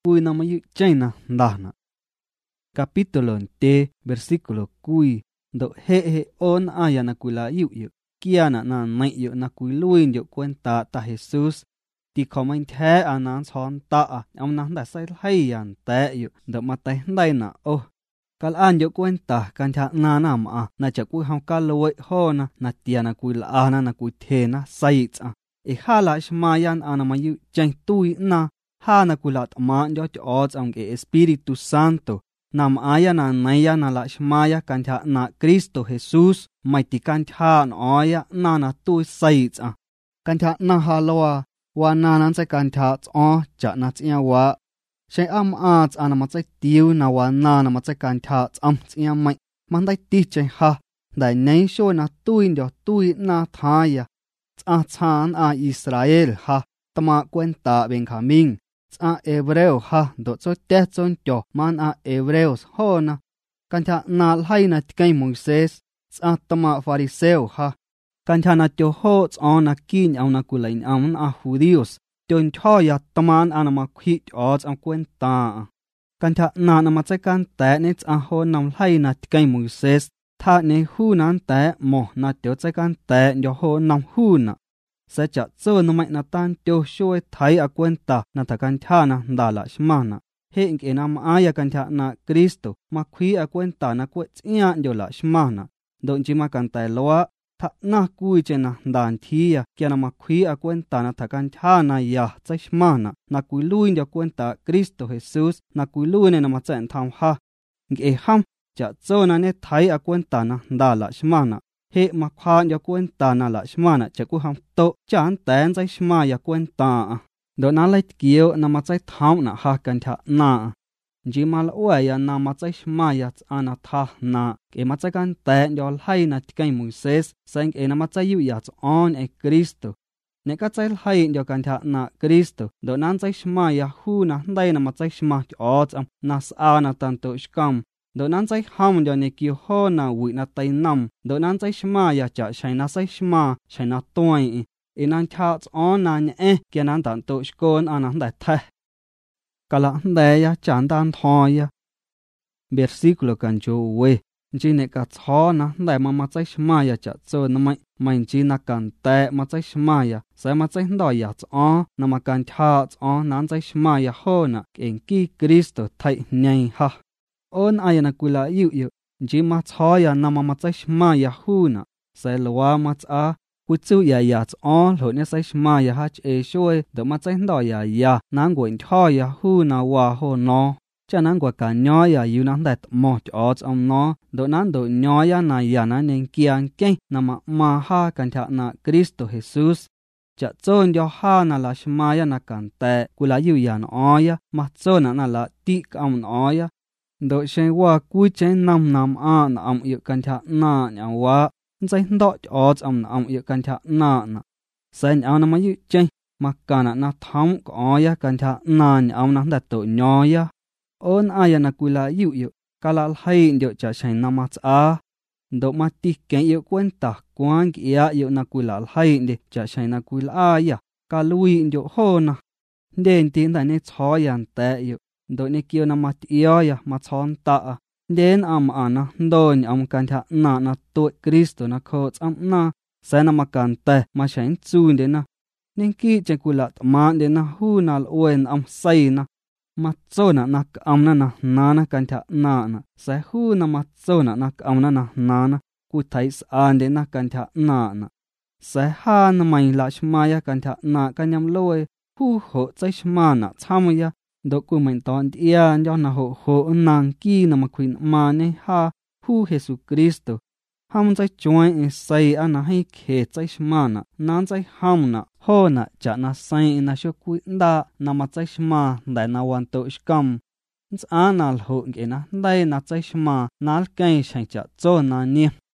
cui na mayu chaina ndana. Capítulo te versículo cui do he on aya na kula yu kiana na nai yu na kui luin yu cuenta ta Jesus ti komen the anan son ta am na da sai hai yan te yu do mate dai na o kal an yu cuenta kan tha na na ma na cha ku hom ka loi ho na tia na kui la na kui the na sai cha e hala shmayan ana mayu chen tui na ha na kulat ma jo cho ang ke Espiritu Santo nam aya na naya na la shmaya kan tha na Cristo Jesus mai ti kan tha no aya na tu sai cha kan tha na haloa wa na sai kan tha o cha na chia wa she am a ana ma sai tiu na wa na ma sai kan tha am chia mai man dai ti che ha dai nei sho na tuin do tui na tha ya cha chan a Israel ha tama cuenta Benjamin a Hebreo ha do cho te chon cho man a Hebreos ho na kan tha na lai na kai Moses a tama Fariseo ha kan tha na cho ho on na kin au na kulain am a Judios ton cho ya taman ana ma khit os am cuenta kan tha na ma cha kan te ne a ho nam lai na kai Moses tha ne hu nan te mo na cho cha kan te yo ho nam hu na sẽ chặt sơ nó mạnh na tan tiêu xuôi thấy à cuenta na ta can tha na đà la shmana hiện cái nam aya can tha na Cristo mà khi à cuenta na quét nhá điều la shmana don chỉ mà can tai loa tha na cui trên na đàn thia kia na mà khi à cuenta na ta can tha na ya chai shmana na cui lui điều cuenta Cristo Jesus na cui lui này na mà chen tham ha cái ham chặt sơ na ne thấy à cuenta na đà la shmana he ma khan ya cuenta na la shmana cha ku ham to chan tan chai shma ya cuenta do na lai kio na ma chai tham na ha kan tha na ji mal wa ya na ma chai shma ya ana tha na ke ma chai kan tan yo lai na kai Moses sang e na ma chai yu ya on e Cristo ne ka chai lai yo kan tha na Cristo do nan chai shma ya hu na dai na ma chai shma o cham na sa na tan to shkam do nan chai ham do ne ki ho na wi na tai nam do nan chai shma ya cha shai na sai shma shai na toi e nan cha on na ne ke nan dan to shkon an da tha kala da ya chan dan tho ya versículo kan jo we ji ne ka tho na da ma chai shma ya cha cho na mai ji na kan te ma chai shma ya sai ma chai ndo ya cho na ma kan tha cho nan chai shma ya ho na en ki Cristo thai nei ha on ayana kula yu ji ma choya na ma chai shma ya hu na sai lowa ma cha ku chu ya on lo ne sai shma ya ha e shoi do ma chai ndo ya nan go in ya hu na wa ho no cha nan go ka nyo ya yu nan da mo cho om no do nan do nyo ya na nen kian ke na ma ha kan tha na Cristo Jesus cha chon yo ha na la shma ya na kan te kula yu ya no ya ma chon na la ti kam no ya do shen wa ku chen nam a na am yu kan tha na nya wa zai ndo cho am am yu kan tha na sen a na ma yu chen ma kana na tham ko ya kan tha na am na da to nyo ya on aya na kula yu kala hai ndo cha shen na ma a do ma ti ken yu cuenta kwang ya yu na kula hai de cha shen na kula ya ka lui ndo ho na den tin da ne cho yan te yu do ne kio na mat ya ma chon ta den am ana don am kan tha na to Cristo na kho am na sa na ma kan te ma shen chu de na nen ki che kula ma de na hu na wen am sai na ma cho na am na kan tha na sa hu na ma cho na am na ku thai an de na kan tha na sa ha na mai la shma ya kan tha na kan yam loi hu ho chai shma na cham ya do ku men ton dia jo na ho nang ki na ma khwin ma ne ha hu Jesus Cristo ham chai join sai ana hai khe chai shma na nan chai ham na ho na cha na sai na sho ku da na ma chai shma da na wan to skam anal ho ge na dai na chai shma nal kai shai cha cho na ni